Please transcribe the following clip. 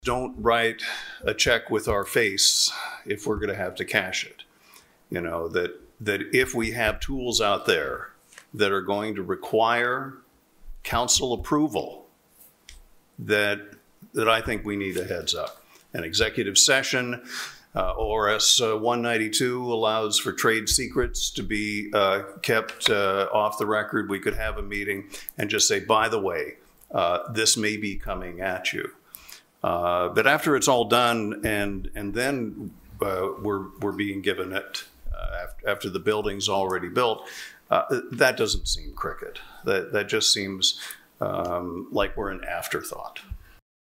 don't write a check with our face if we're going to have to cash it. You know, that if we have tools out there that are going to require council approval, that I think we need a heads up. An executive session, ORS 192 allows for trade secrets to be kept off the record. We could have a meeting and just say, by the way, this may be coming at you. But after it's all done and then we're being given it after the building's already built, that doesn't seem cricket. That just seems like we're an afterthought.